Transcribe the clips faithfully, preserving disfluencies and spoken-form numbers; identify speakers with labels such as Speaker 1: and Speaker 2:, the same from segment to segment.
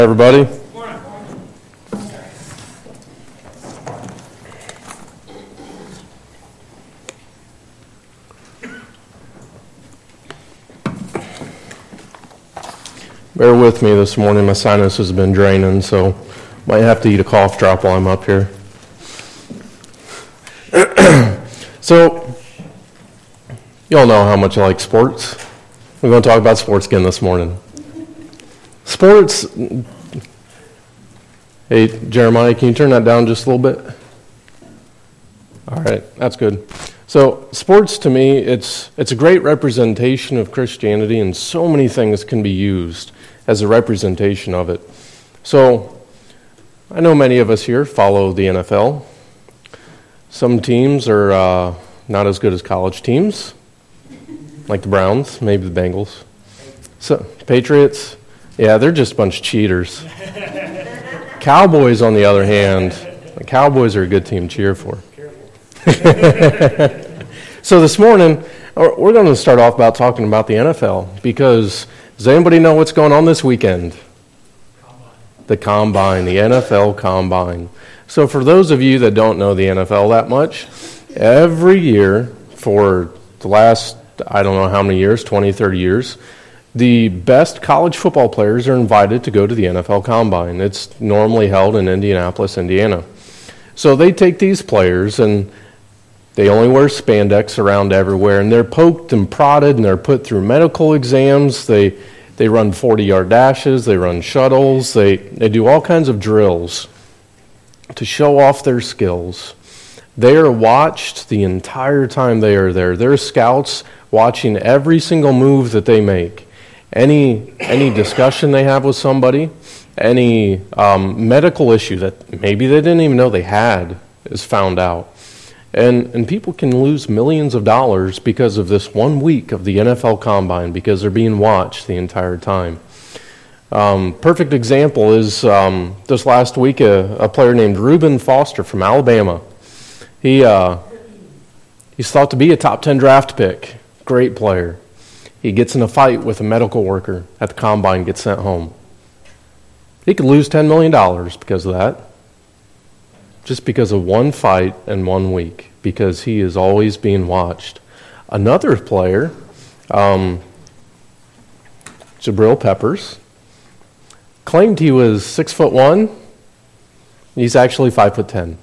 Speaker 1: Everybody. Bear with me this morning. My sinus has been draining, so might have to eat a cough drop while I'm up here. So, you all know how much I like sports. We're going to talk about sports again this morning. Sports, hey, Jeremiah, can you turn that down just a little bit? All right, that's good. So sports, to me, it's it's a great representation of Christianity, and so many things can be used as a representation of it. So I know many of us here follow the N F L. Some teams are uh, not as good as college teams, like the Browns, maybe the Bengals. So Patriots, yeah, they're just a bunch of cheaters. Cowboys, on the other hand, the Cowboys are a good team to cheer for. So this morning, we're going to start off about talking about the N F L, because does anybody know what's going on this weekend? Combine. The Combine, the N F L Combine. So for those of you that don't know the N F L that much, every year for the last, I don't know how many years, twenty, thirty years, the best college football players are invited to go to the N F L Combine. It's normally held in Indianapolis, Indiana. So they take these players and they only wear spandex around everywhere, and they're poked and prodded, and they're put through medical exams. They they run forty-yard dashes. They run shuttles. They, they do all kinds of drills to show off their skills. They are watched the entire time they are there. They're scouts watching every single move that they make. Any any discussion they have with somebody, any um, medical issue that maybe they didn't even know they had is found out. And and people can lose millions of dollars because of this one week of the N F L Combine, because they're being watched the entire time. Um, perfect example is um, this last week, a, a player named Reuben Foster from Alabama. He uh, he's thought to be a top ten draft pick. Great player. He gets in a fight with a medical worker at the Combine, gets sent home. He could lose ten million dollars because of that. Just because of one fight and one week, because he is always being watched. Another player, um, Jabril Peppers, claimed he was six foot one. He's actually five foot ten.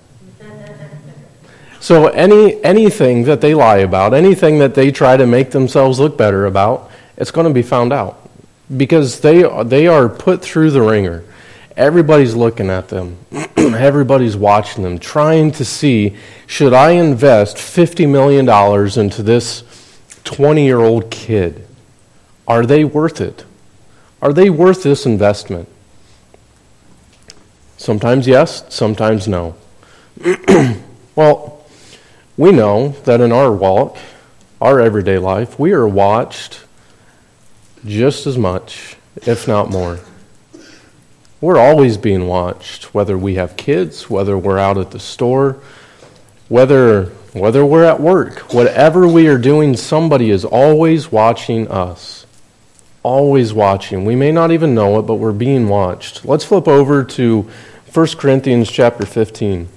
Speaker 1: So any anything that they lie about, anything that they try to make themselves look better about, it's going to be found out, because they they are put through the ringer. Everybody's looking at them. Everybody's watching them, trying to see, should I invest fifty million dollars into this twenty-year-old kid? Are they worth it? Are they worth this investment? Sometimes yes, sometimes no. Well, we know that in our walk, our everyday life, we are watched just as much, if not more. We're always being watched, whether we have kids, whether we're out at the store, whether whether we're at work. Whatever we are doing, somebody is always watching us. Always watching. We may not even know it, but we're being watched. Let's flip over to First Corinthians chapter fifteen.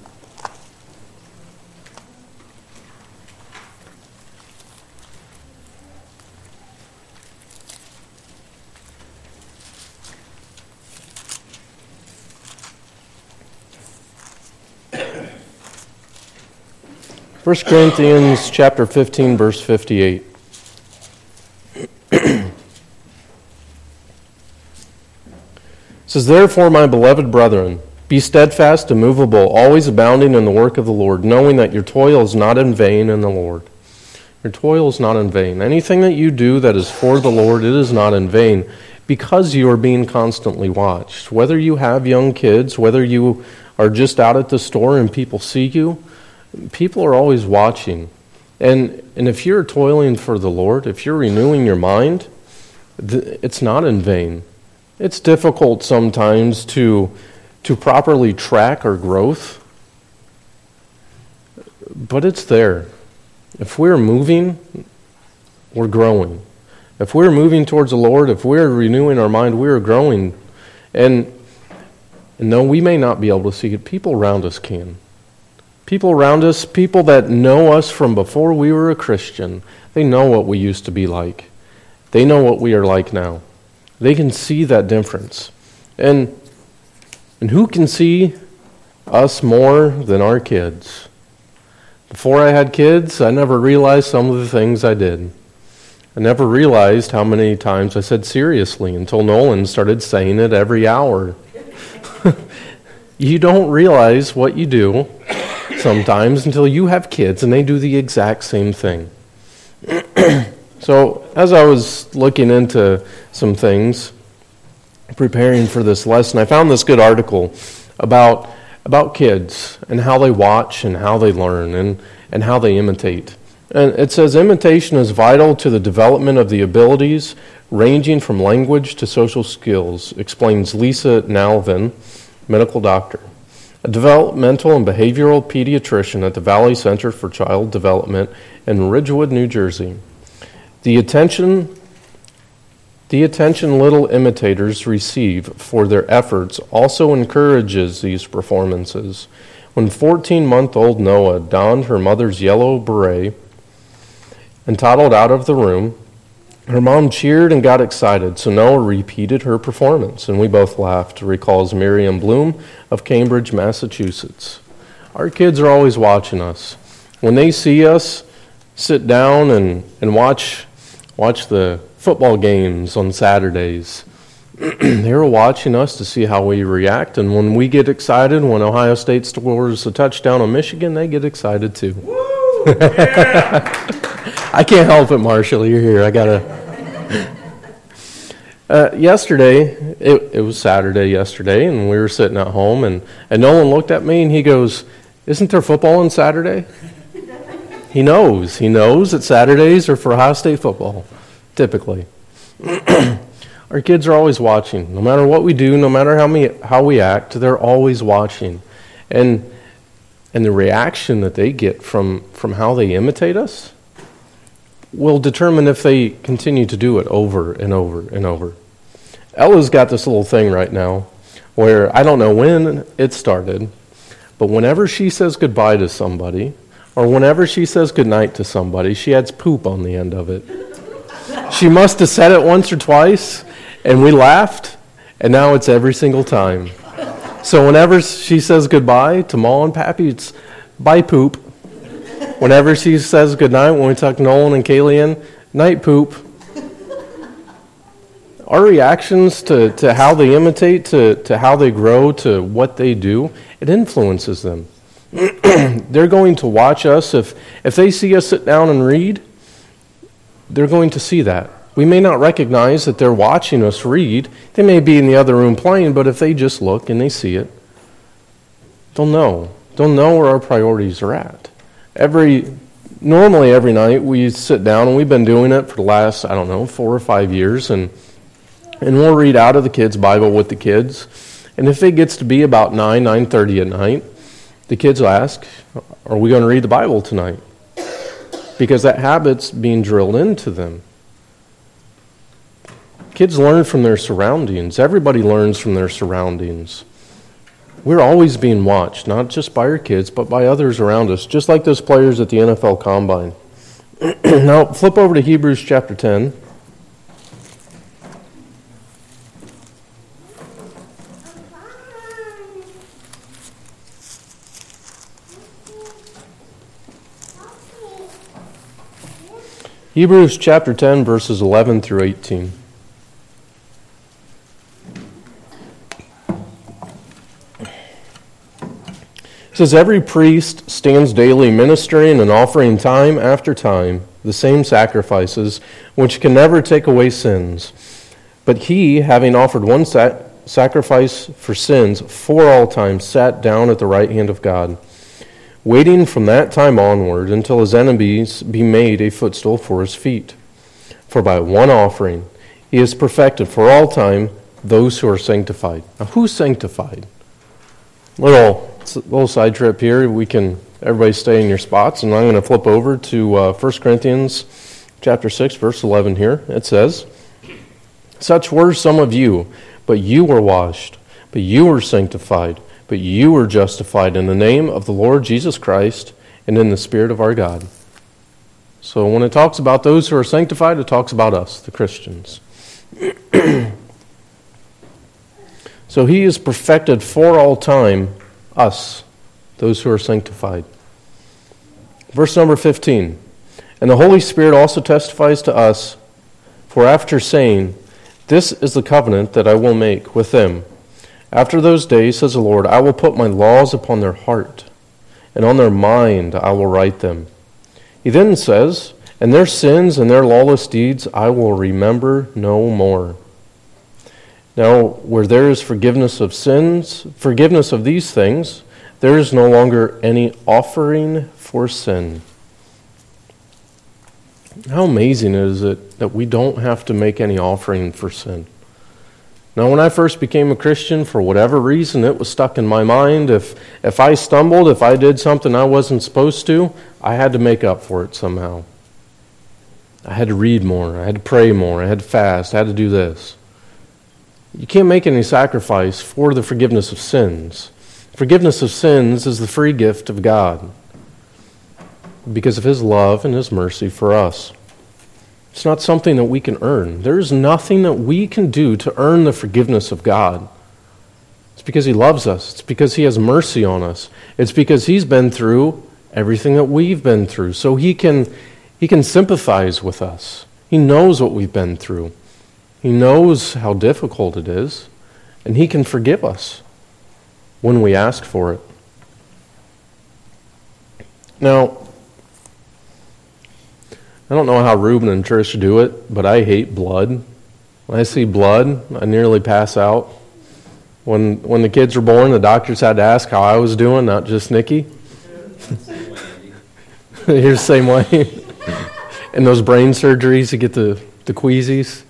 Speaker 1: First Corinthians chapter fifteen, verse fifty-eight. It says, "Therefore, my beloved brethren, be steadfast, immovable, always abounding in the work of the Lord, knowing that your toil is not in vain in the Lord." Your toil is not in vain. Anything that you do that is for the Lord, it is not in vain, because you are being constantly watched. Whether you have young kids, whether you are just out at the store and people see you, people are always watching. And and if you're toiling for the Lord, if you're renewing your mind, th- it's not in vain. It's difficult sometimes to to properly track our growth, but it's there. If we're moving, we're growing. If we're moving towards the Lord, if we're renewing our mind, we're growing. And And though we may not be able to see it, people around us can. People around us, people that know us from before we were a Christian, they know what we used to be like. They know what we are like now. They can see that difference. And, and who can see us more than our kids? Before I had kids, I never realized some of the things I did. I never realized how many times I said seriously until Nolan started saying it every hour. You don't realize what you do sometimes until you have kids and they do the exact same thing. So as I was looking into some things, preparing for this lesson, I found this good article about about kids and how they watch and how they learn and, and how they imitate. And it says, imitation is vital to the development of the abilities ranging from language to social skills, explains Lisa Nalvin, medical doctor, a developmental and behavioral pediatrician at the Valley Center for Child Development in Ridgewood, New Jersey. The attention The attention little imitators receive for their efforts also encourages these performances. When fourteen-month-old Noah donned her mother's yellow beret and toddled out of the room, her mom cheered and got excited, so Noah repeated her performance, and we both laughed, recalls Miriam Bloom of Cambridge, Massachusetts. Our kids are always watching us. When they see us sit down and, and watch, watch the football games on Saturdays, they're watching us to see how we react, and when we get excited, when Ohio State scores a touchdown on Michigan, they get excited too. Woo! Yeah! I can't help it, Marshall. You're here. I gotta. Uh, yesterday, it, it was Saturday yesterday, and we were sitting at home, and, and Nolan looked at me and he goes, "Isn't there football on Saturday?" He knows. He knows that Saturdays are for Ohio State football, typically. Our kids are always watching. No matter what we do, no matter how we, how we act, they're always watching. And and the reaction that they get from, from how they imitate us will determine if they continue to do it over and over and over. Ella's got this little thing right now where I don't know when it started, but whenever she says goodbye to somebody, or whenever she says goodnight to somebody, she adds poop on the end of it. She must have said it once or twice, and we laughed, and now it's every single time. So whenever she says goodbye to Mom and Pappy, it's bye poop. Whenever she says goodnight, when we tuck Nolan and Kaylee in, night poop. Our reactions to, to how they imitate, to, to how they grow, to what they do, it influences them. They're going to watch us. If, if they see us sit down and read, they're going to see that. We may not recognize that they're watching us read. They may be in the other room playing, but if they just look and they see it, they'll know. They'll know where our priorities are at. Every normally every night we sit down, and we've been doing it for the last, I don't know, four or five years, and and we'll read out of the kids' Bible with the kids. And if it gets to be about nine, nine thirty at night, the kids will ask, "Are we going to read the Bible tonight?" Because that habit's being drilled into them. Kids learn from their surroundings. Everybody learns from their surroundings. We're always being watched, not just by our kids, but by others around us, just like those players at the N F L Combine. Now, flip over to Hebrews chapter ten. Hebrews chapter ten, verses eleven through eighteen. It says, "Every priest stands daily ministering and offering time after time the same sacrifices, which can never take away sins. But he, having offered one sac- sacrifice for sins for all time, sat down at the right hand of God, waiting from that time onward until his enemies be made a footstool for his feet. For by one offering he has perfected for all time those who are sanctified." Now, who's sanctified? Little little side trip here. We can everybody stay in your spots, and I'm going to flip over to uh, First Corinthians chapter six, verse eleven here. It says, "Such were some of you, but you were washed, But you were sanctified, but you were justified in the name of the Lord Jesus Christ and in the Spirit of our God. So when it talks about those who are sanctified, it talks about us, the Christians. So he is perfected for all time, us, those who are sanctified. Verse number fifteen. And the Holy Spirit also testifies to us, for after saying, this is the covenant that I will make with them. After those days, says the Lord, I will put my laws upon their heart, and on their mind I will write them. He then says, and their sins and their lawless deeds I will remember no more. Now, where there is forgiveness of sins, forgiveness of these things, there is no longer any offering for sin. How amazing is it that we don't have to make any offering for sin? Now, when I first became a Christian, for whatever reason, it was stuck in my mind. If if I stumbled, if I did something I wasn't supposed to, I had to make up for it somehow. I had to read more. I had to pray more. I had to fast. I had to do this. You can't make any sacrifice for the forgiveness of sins. Forgiveness of sins is the free gift of God because of His love and His mercy for us. It's not something that we can earn. There is nothing that we can do to earn the forgiveness of God. It's because He loves us. It's because He has mercy on us. It's because He's been through everything that we've been through. So He can, He can sympathize with us. He knows what we've been through. He knows how difficult it is, and He can forgive us when we ask for it. Now, I don't know how Reuben and Trish do it, but I hate blood. When I see blood, I nearly pass out. When when the kids were born, the doctors had to ask how I was doing, not just Nikki. You're the same way. And those brain surgeries, you get the, the queasies.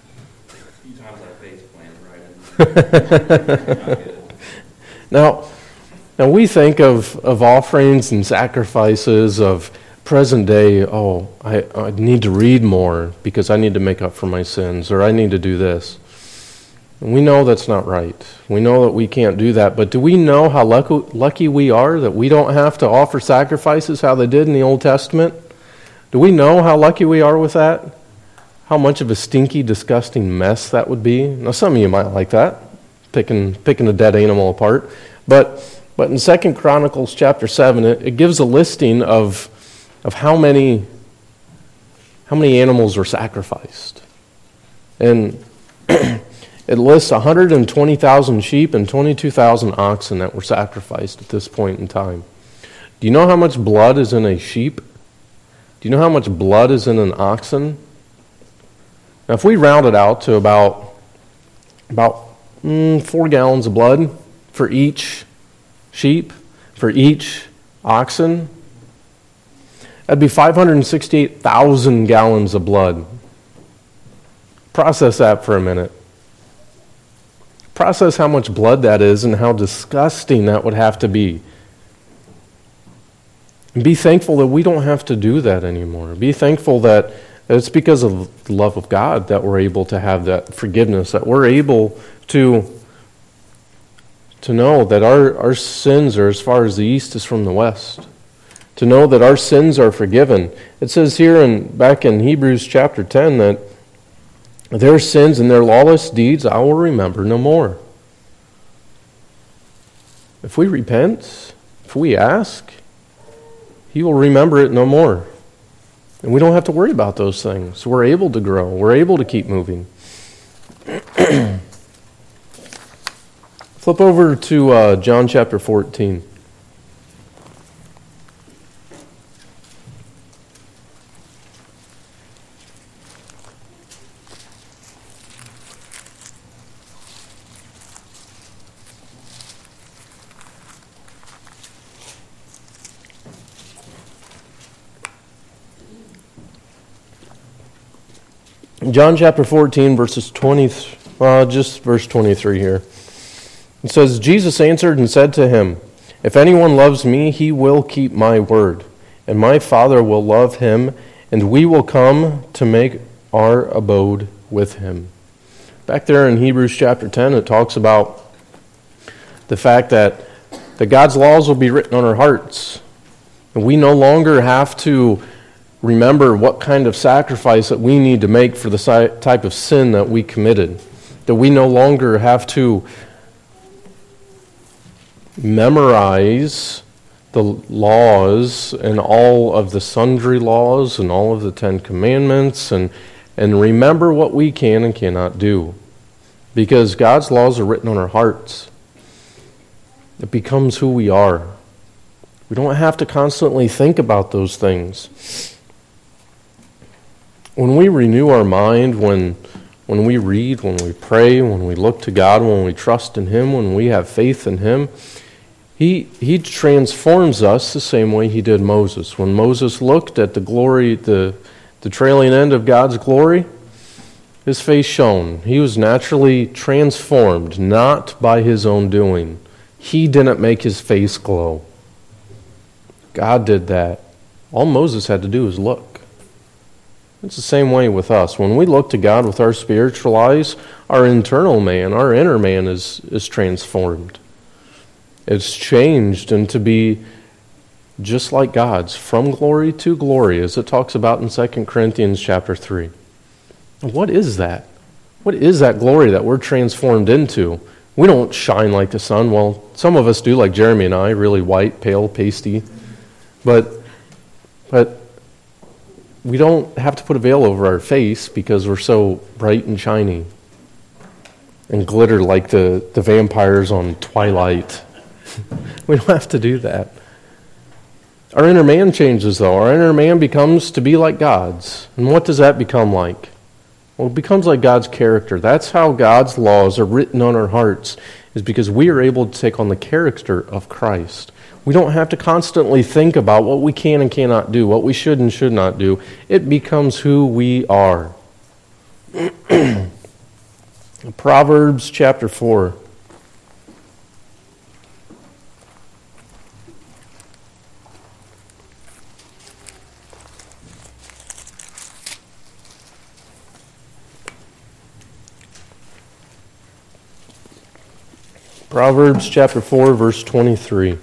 Speaker 1: now, now we think of, of offerings and sacrifices of present day, oh, I, I need to read more because I need to make up for my sins, or I need to do this. And we know that's not right. We know that we can't do that, but do we know how lucky, lucky we are that we don't have to offer sacrifices how they did in the Old Testament? Do we know how lucky we are with that? How much of a stinky, disgusting mess that would be? Now, some of you might like that, picking picking a dead animal apart. But but in Second Chronicles chapter seven, it, it gives a listing of of how many how many animals were sacrificed, and it lists one hundred twenty thousand sheep and twenty-two thousand oxen that were sacrificed at this point in time. Do you know how much blood is in a sheep? Do you know how much blood is in an oxen? Now, if we round it out to about about mm, four gallons of blood for each sheep, for each oxen, that'd be five hundred sixty-eight thousand gallons of blood. Process that for a minute. Process how much blood that is and how disgusting that would have to be. And be thankful that we don't have to do that anymore. Be thankful that it's because of the love of God that we're able to have that forgiveness, that we're able to, to know that our, our sins are as far as the east is from the west. To know that our sins are forgiven. It says here in back in Hebrews chapter ten that their sins and their lawless deeds I will remember no more. If we repent, if we ask, He will remember it no more. And we don't have to worry about those things. We're able to grow. We're able to keep moving. Flip over to uh, John chapter fourteen. John chapter fourteen, verses twenty, uh, just verse twenty-three here. It says, Jesus answered and said to him, if anyone loves me, he will keep my word, and my Father will love him, and we will come to make our abode with him. Back there in Hebrews chapter ten, it talks about The fact that, that God's laws will be written on our hearts. And we no longer have to remember what kind of sacrifice that we need to make for the si- type of sin that we committed. That we no longer have to memorize the laws and all of the sundry laws and all of the Ten Commandments and, and remember what we can and cannot do. Because God's laws are written on our hearts. It becomes who we are. We don't have to constantly think about those things. When we renew our mind, when when we read, when we pray, when we look to God, when we trust in Him, when we have faith in Him, He He transforms us the same way He did Moses. When Moses looked at the glory, the, the trailing end of God's glory, his face shone. He was naturally transformed, not by his own doing. He didn't make his face glow. God did that. All Moses had to do was look. It's the same way with us. When we look to God with our spiritual eyes, our internal man, our inner man is, is transformed. It's changed into be just like God's, from glory to glory, as it talks about in Second Corinthians chapter three. What is that? What is that glory that we're transformed into? We don't shine like the sun. Well, some of us do, like Jeremy and I, really white, pale, pasty. But, but we don't have to put a veil over our face because we're so bright and shiny and glitter like the, the vampires on Twilight. We don't have to do that. Our inner man changes, though. Our inner man becomes to be like God's. And what does that become like? Well, it becomes like God's character. That's how God's laws are written on our hearts, is because we are able to take on the character of Christ. We don't have to constantly think about what we can and cannot do, what we should and should not do. It becomes who we are. Proverbs chapter four. Proverbs chapter four, verse twenty-three. It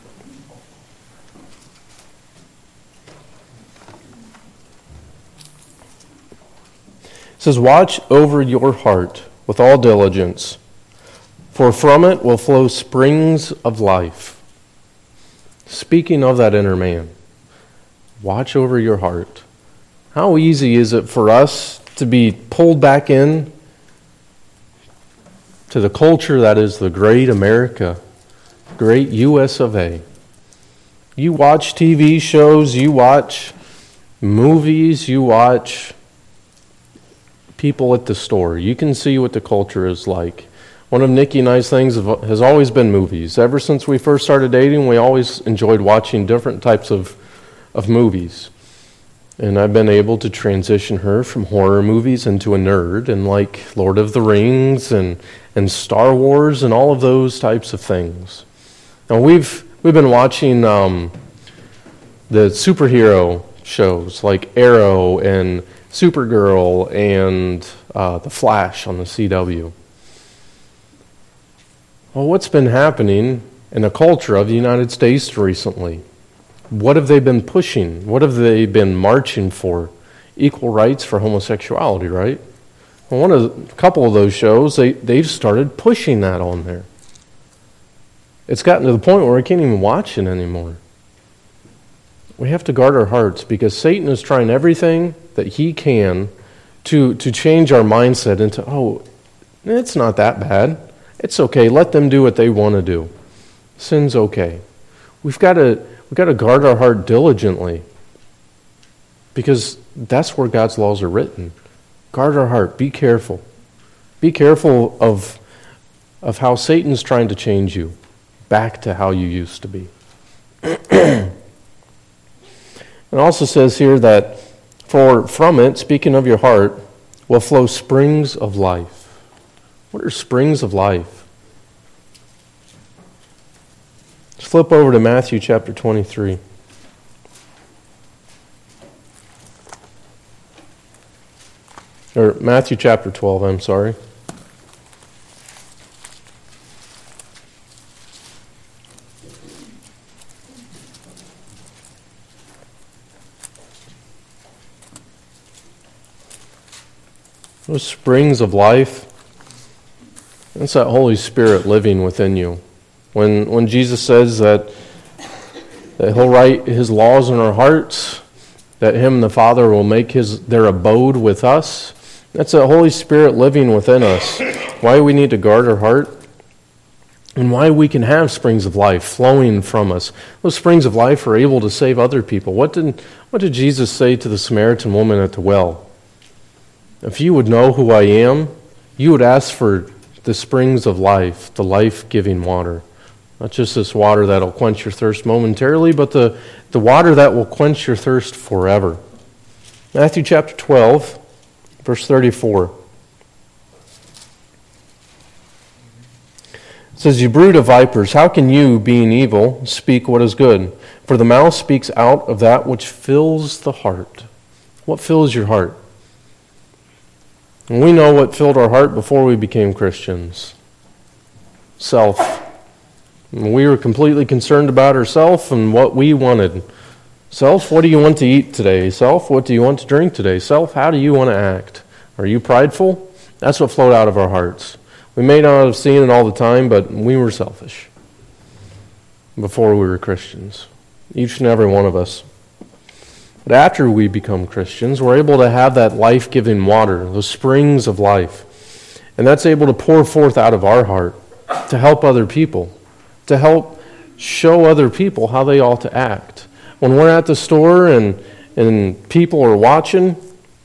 Speaker 1: says, "Watch over your heart with all diligence, for from it will flow springs of life." Speaking of that inner man, watch over your heart. How easy is it for us to be pulled back in to the culture that is the great America, great U S of A. You watch T V shows, you watch movies, you watch people at the store. You can see what the culture is like. One of Nikki and I's things has always been movies. Ever since we first started dating, we always enjoyed watching different types of, of movies. And I've been able to transition her from horror movies into a nerd and like Lord of the Rings and, and Star Wars and all of those types of things. Now we've we've been watching um, the superhero shows like Arrow and Supergirl and uh, The Flash on the C W. Well, what's been happening in the culture of the United States recently? What have they been pushing? What have they been marching for? Equal rights for homosexuality, right? Well, one of a couple of those shows, they, they've started pushing that on there. It's gotten to the point where we can't even watch it anymore. We have to guard our hearts because Satan is trying everything that he can to, to change our mindset into, oh, it's not that bad. It's okay. Let them do what they want to do. Sin's okay. We've got to... We've got to guard our heart diligently because that's where God's laws are written. Guard our heart. Be careful. Be careful of, of how Satan's trying to change you back to how you used to be. It also says here that for from it, speaking of your heart, will flow springs of life. What are springs of life? Let's flip over to Matthew chapter twenty-three. Or Matthew chapter twelve, I'm sorry. those springs of life, that's that Holy Spirit living within you. When when Jesus says that, that He'll write His laws in our hearts, that Him and the Father will make His their abode with us, that's the Holy Spirit living within us. Why we need to guard our heart, and why we can have springs of life flowing from us. Those springs of life are able to save other people. What did what did Jesus say to the Samaritan woman at the well? If you would know who I am, you would ask for the springs of life, the life-giving water. Not just this water that'll quench your thirst momentarily, but the, the water that will quench your thirst forever. Matthew chapter twelve, verse thirty-four. It says, "You brood of vipers, how can you, being evil, speak what is good? For the mouth speaks out of that which fills the heart." What fills your heart? And we know what filled our heart before we became Christians. Self. And we were completely concerned about ourselves and what we wanted. Self, what do you want to eat today? Self, what do you want to drink today? Self, how do you want to act? Are you prideful? That's what flowed out of our hearts. We may not have seen it all the time, but we were selfish before we were Christians. Each and every one of us. But after we become Christians, we're able to have that life-giving water, those springs of life. And that's able to pour forth out of our heart to help other people, to help show other people how they ought to act. When we're at the store and, and people are watching,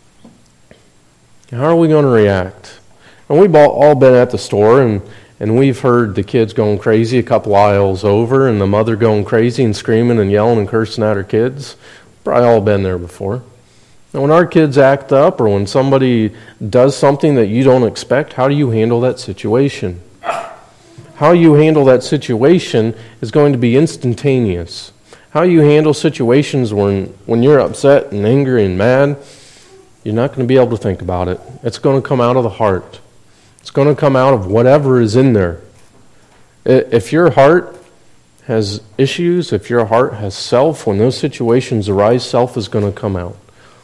Speaker 1: how are we going to react? And we've all been at the store, and, and we've heard the kids going crazy a couple aisles over, and the mother going crazy and screaming and yelling and cursing at her kids. Probably all been there before. And when our kids act up, or when somebody does something that you don't expect, how do you handle that situation? How you handle that situation is going to be instantaneous. How you handle situations when, when you're upset and angry and mad, you're not going to be able to think about it. It's going to come out of the heart. It's going to come out of whatever is in there. If your heart has issues, if your heart has self, when those situations arise, self is going to come out.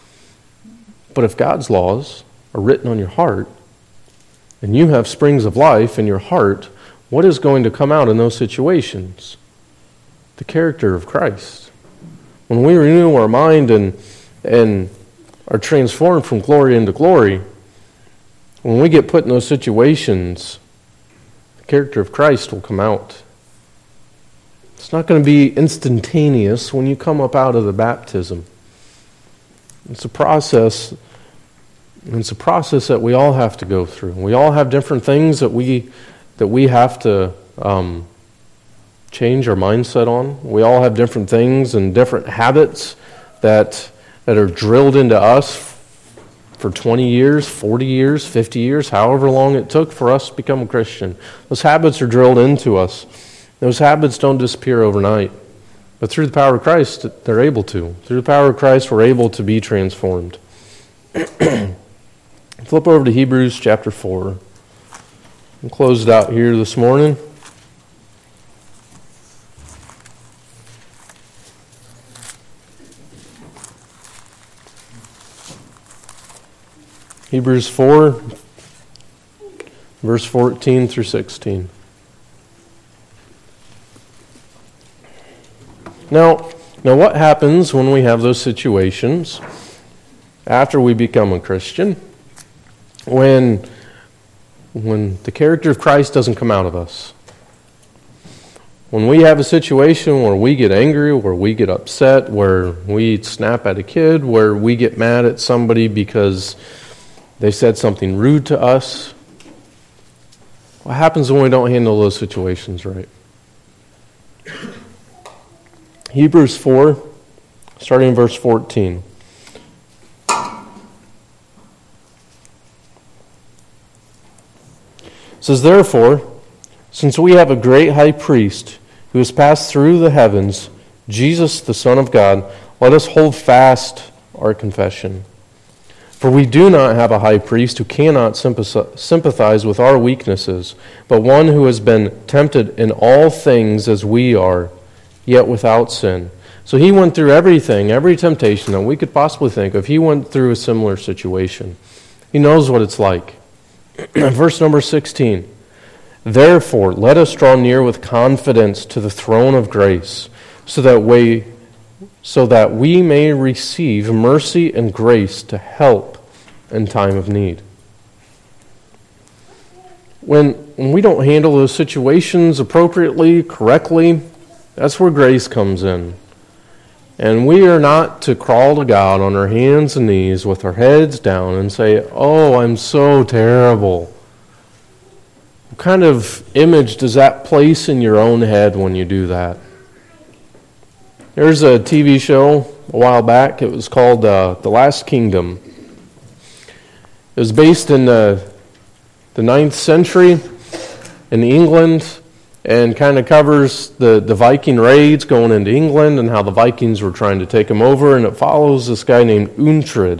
Speaker 1: But if God's laws are written on your heart, and you have springs of life in your heart, what is going to come out in those situations? The character of Christ. When we renew our mind and, and are transformed from glory into glory, when we get put in those situations, the character of Christ will come out. It's not going to be instantaneous when you come up out of the baptism. It's a process, and it's a process that we all have to go through. We all have different things that we that we have to um, change our mindset on. We all have different things and different habits that that are drilled into us for twenty years, forty years, fifty years, however long it took for us to become a Christian. Those habits are drilled into us. Those habits don't disappear overnight. But through the power of Christ, they're able to. Through the power of Christ, we're able to be transformed. Flip over to Hebrews chapter four. We'll close it out here this morning. Hebrews four, verse fourteen through sixteen. Now, now what happens when we have those situations after we become a Christian? When, when the character of Christ doesn't come out of us. When we have a situation where we get angry, where we get upset, where we snap at a kid, where we get mad at somebody because they said something rude to us. What happens when we don't handle those situations right? Hebrews four, starting in verse fourteen. It says, "Therefore, since we have a great high priest who has passed through the heavens, Jesus, the Son of God, let us hold fast our confession. For we do not have a high priest who cannot sympathize with our weaknesses, but one who has been tempted in all things as we are, yet without sin." So he went through everything, every temptation that we could possibly think of. He went through a similar situation. He knows what it's like. Verse number sixteen. Therefore, let us draw near with confidence to the throne of grace, so that we, so that we may receive mercy and grace to help in time of need. When, when we don't handle those situations appropriately, correctly, that's where grace comes in. And we are not to crawl to God on our hands and knees with our heads down and say, oh, I'm so terrible. What kind of image does that place in your own head when you do that? There's a T V show a while back. It was called uh, The Last Kingdom. It was based in the, the ninth century in England, and kind of covers the, the Viking raids going into England and how the Vikings were trying to take them over, and it follows this guy named Uhtred.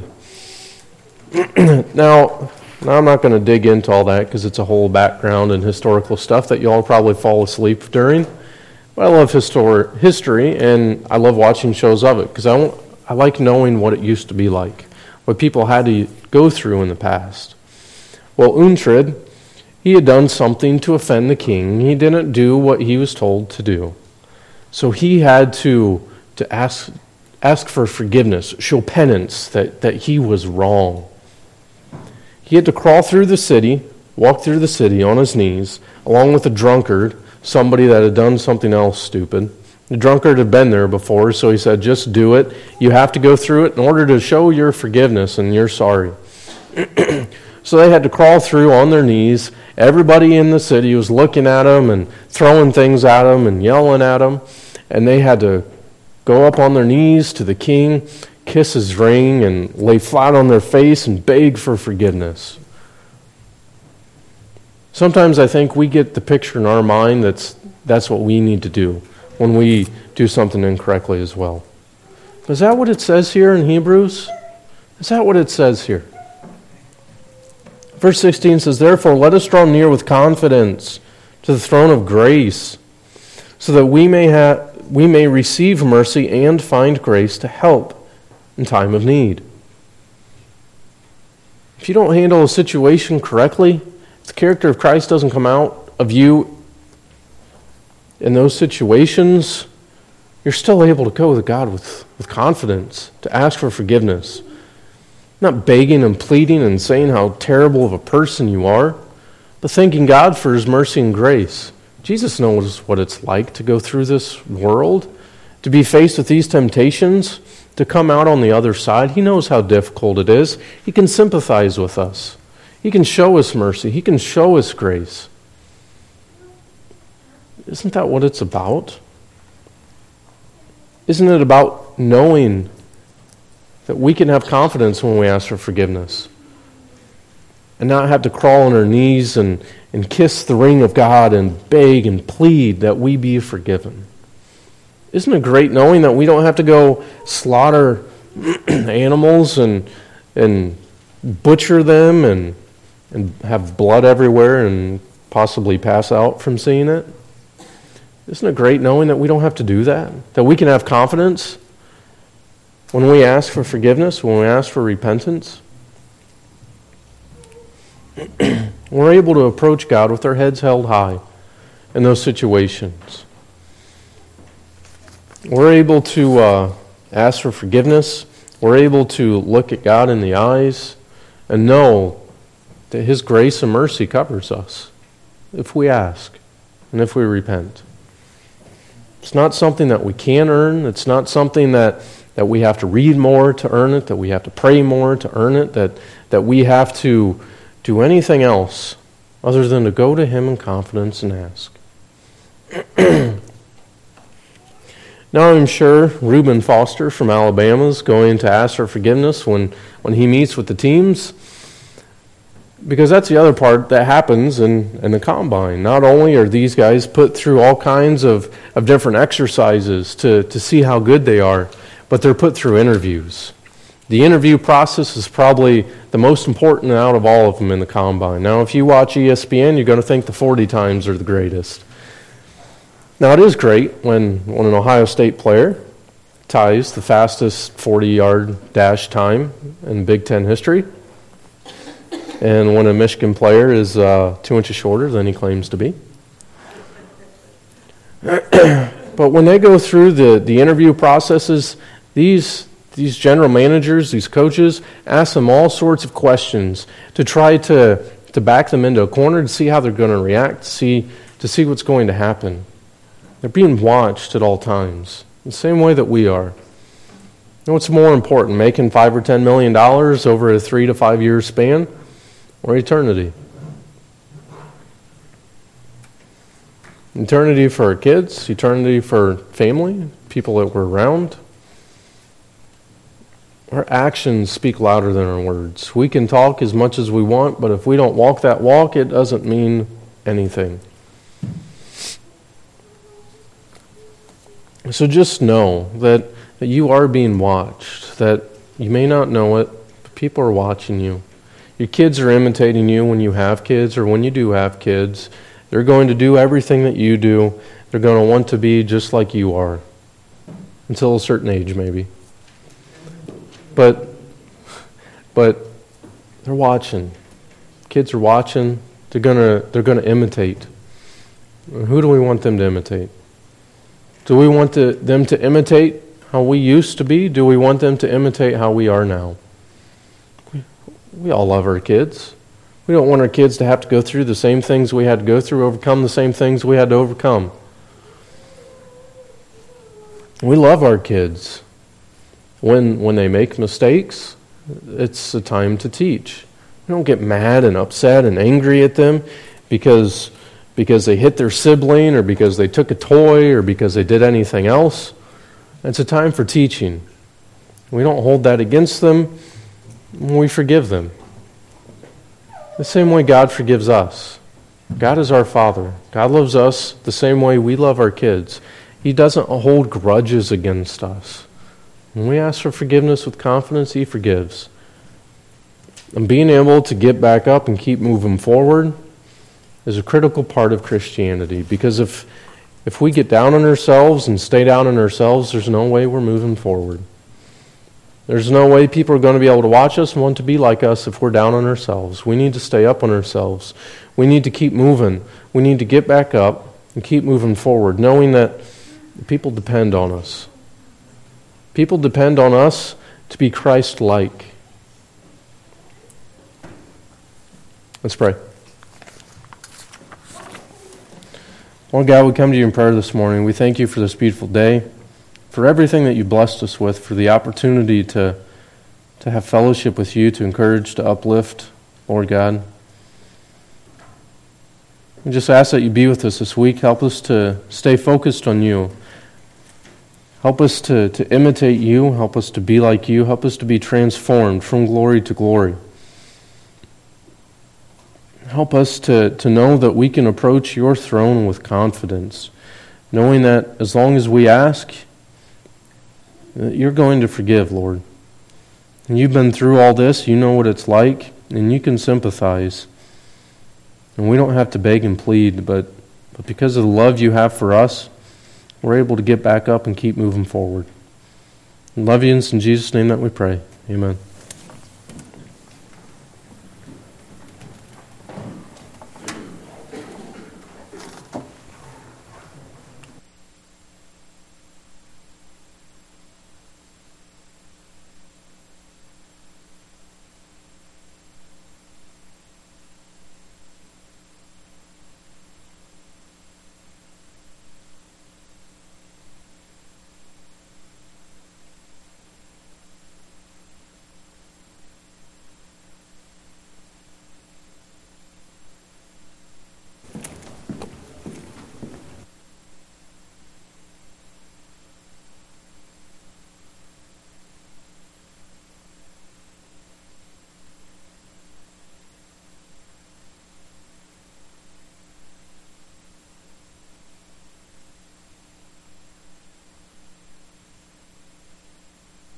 Speaker 1: now, now, I'm not going to dig into all that because it's a whole background and historical stuff that y'all probably fall asleep during. But I love histor- history, and I love watching shows of it because I, don't, I like knowing what it used to be like, what people had to go through in the past. Well, Uhtred, he had done something to offend the king. He didn't do what he was told to do. So he had to, to ask, ask for forgiveness, show penance that, that he was wrong. He had to crawl through the city, walk through the city on his knees, along with a drunkard, somebody that had done something else stupid. The drunkard had been there before, so he said, just do it. You have to go through it in order to show your forgiveness and you're sorry. So they had to crawl through on their knees. Everybody in the city was looking at them and throwing things at them and yelling at them. And they had to go up on their knees to the king, kiss his ring, and lay flat on their face and beg for forgiveness. Sometimes I think we get the picture in our mind that's that's what we need to do when we do something incorrectly as well. Is that what it says here in Hebrews? Is that what it says here? Verse sixteen says, therefore, let us draw near with confidence to the throne of grace, so that we may have we may receive mercy and find grace to help in time of need. If you don't handle a situation correctly, if the character of Christ doesn't come out of you in those situations, you're still able to go to God with, with confidence, to ask for forgiveness. Not begging and pleading and saying how terrible of a person you are, but thanking God for His mercy and grace. Jesus knows what it's like to go through this world, to be faced with these temptations, to come out on the other side. He knows how difficult it is. He can sympathize with us. He can show us mercy. He can show us grace. Isn't that what it's about? Isn't it about knowing that we can have confidence when we ask for forgiveness and not have to crawl on our knees and, and kiss the ring of God and beg and plead that we be forgiven? Isn't it great knowing that we don't have to go slaughter animals and and butcher them and and have blood everywhere and possibly pass out from seeing it? Isn't it great knowing that we don't have to do that? That we can have confidence when we ask for forgiveness, when we ask for repentance? We're able to approach God with our heads held high in those situations. We're able to uh, ask for forgiveness. We're able to look at God in the eyes and know that His grace and mercy covers us if we ask and if we repent. It's not something that we can earn. It's not something that, that we have to read more to earn it, that we have to pray more to earn it, that, that we have to do anything else other than to go to Him in confidence and ask. Now I'm sure Reuben Foster from Alabama is going to ask for forgiveness when, when he meets with the teams, because that's the other part that happens in, in the combine. Not only are these guys put through all kinds of, of different exercises to, to see how good they are, but they're put through interviews. The interview process is probably the most important out of all of them in the combine. Now, if you watch E S P N, you're going to think the forty times are the greatest. Now, it is great when, when an Ohio State player ties the fastest forty-yard dash time in Big Ten history. and when a Michigan player is uh, two inches shorter than he claims to be. But when they go through the, the interview processes, these these general managers, these coaches, ask them all sorts of questions to try to, to back them into a corner to see how they're going to react, to see, to see what's going to happen. They're being watched at all times, the same way that we are. And what's more important, making five or ten million dollars over a three to five year span, or eternity? Eternity for our kids, eternity for family, people that we're around. Our actions speak louder than our words. We can talk as much as we want, but if we don't walk that walk, it doesn't mean anything. So just know that, that you are being watched, that you may not know it, but people are watching you. Your kids are imitating you when you have kids or when you do have kids. They're going to do everything that you do. They're going to want to be just like you are, until a certain age maybe. But, but they're watching. Kids are watching. They're gonna, they're gonna imitate. Who do we want them to imitate? Do we want to, them to imitate how we used to be? Do we want them to imitate how we are now? We, we all love our kids. We don't want our kids to have to go through the same things we had to go through, overcome the same things we had to overcome. We love our kids. When when they make mistakes, it's a time to teach. We don't get mad and upset and angry at them because, because they hit their sibling or because they took a toy or because they did anything else. It's a time for teaching. We don't hold that against them. We forgive them. The same way God forgives us. God is our Father. God loves us the same way we love our kids. He doesn't hold grudges against us. When we ask for forgiveness with confidence, He forgives. And being able to get back up and keep moving forward is a critical part of Christianity. Because if if we get down on ourselves and stay down on ourselves, there's no way we're moving forward. There's no way people are going to be able to watch us and want to be like us if we're down on ourselves. We need to stay up on ourselves. We need to keep moving. We need to get back up and keep moving forward, knowing that people depend on us. People depend on us to be Christ-like. Let's pray. Lord God, we come to you in prayer this morning. We thank you for this beautiful day, for everything that you blessed us with, for the opportunity to, to have fellowship with you, to encourage, to uplift, Lord God. We just ask that you be with us this week. Help us to stay focused on you. Help us to, to imitate you. Help us to be like you. Help us to be transformed from glory to glory. Help us to, to know that we can approach your throne with confidence, knowing that as long as we ask, that you're going to forgive, Lord. And you've been through all this. You know what it's like, and you can sympathize. And we don't have to beg and plead, but, but because of the love you have for us, we're able to get back up and keep moving forward. We love you, and it's in Jesus' name that we pray. Amen.